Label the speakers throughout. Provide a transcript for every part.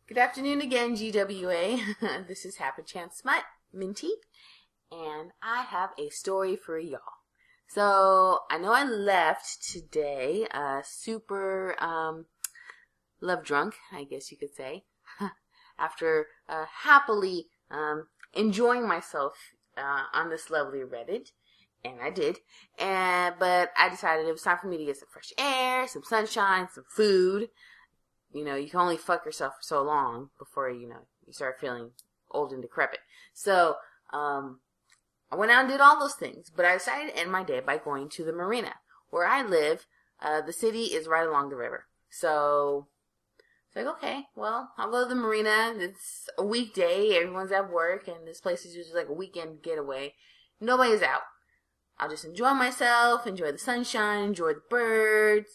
Speaker 1: Good afternoon again, GWA. This is Happy Chance Smut, Minty, and I have a story for y'all. So, I know I left today, super, love drunk, I guess you could say, after, happily, enjoying myself, on this lovely Reddit. And I did. But I decided it was time for me to get some fresh air, some sunshine, some food. You know, you can only fuck yourself for so long before, you start feeling old and decrepit. So, I went out and did all those things. But I decided to end my day by going to the marina. Where I live, the city is right along the river. So, it's like, okay, well, I'll go to the marina. It's a weekday. Everyone's at work. And this place is usually like a weekend getaway. Nobody's out. I'll just enjoy myself, enjoy the sunshine, enjoy the birds,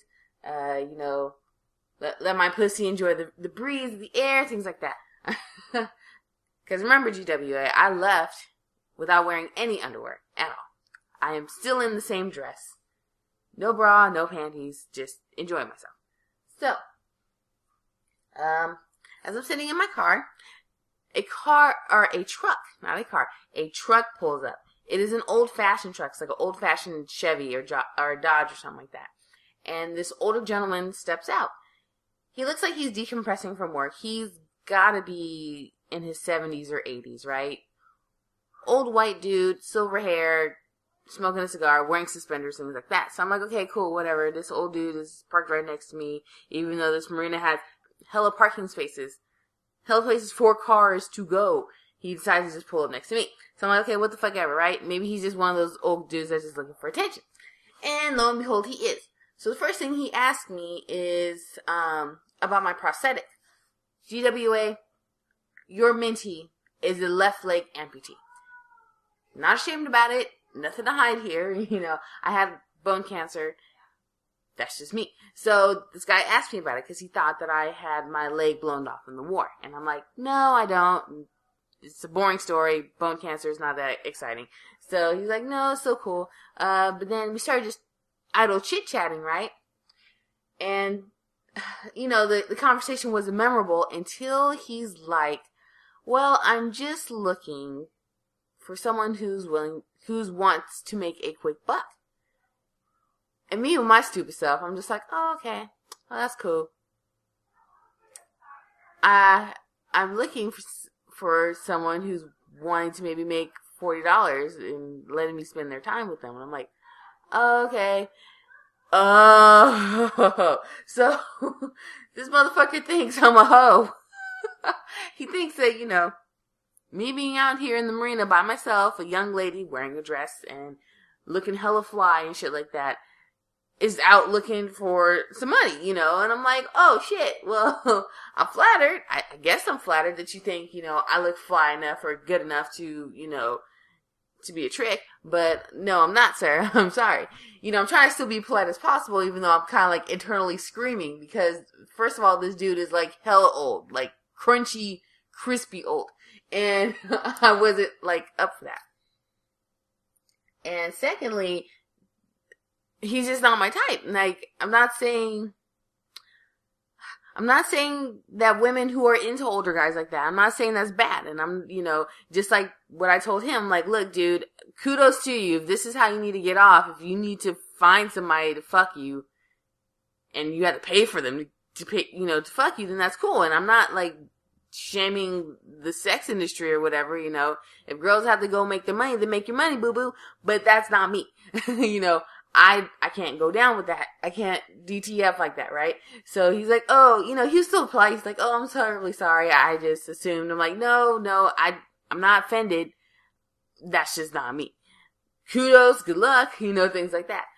Speaker 1: let my pussy enjoy the breeze, the air, things like that. Because remember, GWA, I left without wearing any underwear at all. I am still in the same dress. No bra, no panties, just enjoying myself. So, as I'm sitting in my car, a truck pulls up. It is an old-fashioned truck. It's like an old-fashioned Chevy or Dodge or something like that. And this older gentleman steps out. He looks like he's decompressing from work. He's got to be in his 70s or 80s, right? Old white dude, silver hair, smoking a cigar, wearing suspenders, things like that. So I'm like, okay, cool, whatever. This old dude is parked right next to me, even though this marina has hella parking spaces. Hella places for cars to go. He decides to just pull up next to me. So I'm like, okay, what the fuck ever, right? Maybe he's just one of those old dudes that's just looking for attention. And lo and behold, he is. So the first thing he asked me is about my prosthetic. GWA, your Minty is a left leg amputee. Not ashamed about it. Nothing to hide here. I had bone cancer. That's just me. So this guy asked me about it because he thought that I had my leg blown off in the war. And I'm like, no, I don't. It's a boring story. Bone cancer is not that exciting. So he's like, no, it's so cool. But then we started just idle chit-chatting, right? And, the conversation wasn't memorable until he's like, well, I'm just looking for someone who wants to make a quick buck. And me with my stupid self, I'm just like, oh, okay. Well, that's cool. I'm looking for someone who's wanting to maybe make $40 and letting me spend their time with them. And I'm like, oh, okay. Oh, so this motherfucker thinks I'm a hoe. He thinks that, me being out here in the marina by myself, a young lady wearing a dress and looking hella fly and shit like that, is out looking for some money, and I'm like, oh shit, well, I'm flattered. I guess I'm flattered that you think, I look fly enough or good enough to, to be a trick, but no, I'm not, sir. I'm sorry. I'm trying to still be polite as possible, even though I'm kind of like internally screaming because first of all, this dude is like hella old, like crunchy, crispy old. And I wasn't like up for that. And secondly, he's just not my type. Like, I'm not saying that women who are into older guys like that, I'm not saying that's bad. And I'm, just like what I told him, like, look, dude, kudos to you. If this is how you need to get off, if you need to find somebody to fuck you and you have to pay for them to pay, to fuck you, then that's cool. And I'm not like shaming the sex industry or whatever, if girls have to go make their money, then make your money, boo boo. But that's not me. I can't go down with that. I can't DTF like that, right? So he's like, oh, he was still polite. He's like, oh, I'm terribly sorry. I just assumed. I'm like, no, I'm not offended. That's just not me. Kudos, good luck, things like that.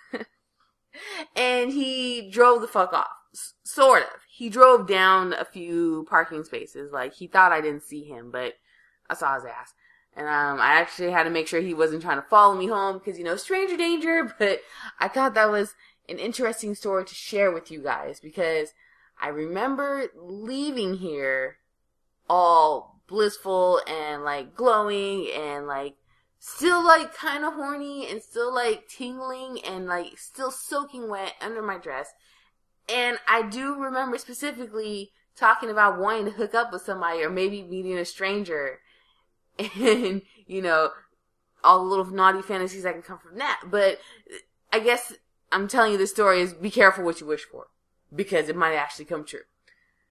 Speaker 1: And he drove the fuck off. Sort of. He drove down a few parking spaces. Like, he thought I didn't see him, but I saw his ass. And I actually had to make sure he wasn't trying to follow me home because, stranger danger. But I thought that was an interesting story to share with you guys because I remember leaving here all blissful and, like, glowing and, like, still, like, kind of horny and still, like, tingling and, like, still soaking wet under my dress. And I do remember specifically talking about wanting to hook up with somebody or maybe meeting a stranger and, you know, all the little naughty fantasies that can come from that. But I guess I'm telling you this story is be careful what you wish for because it might actually come true.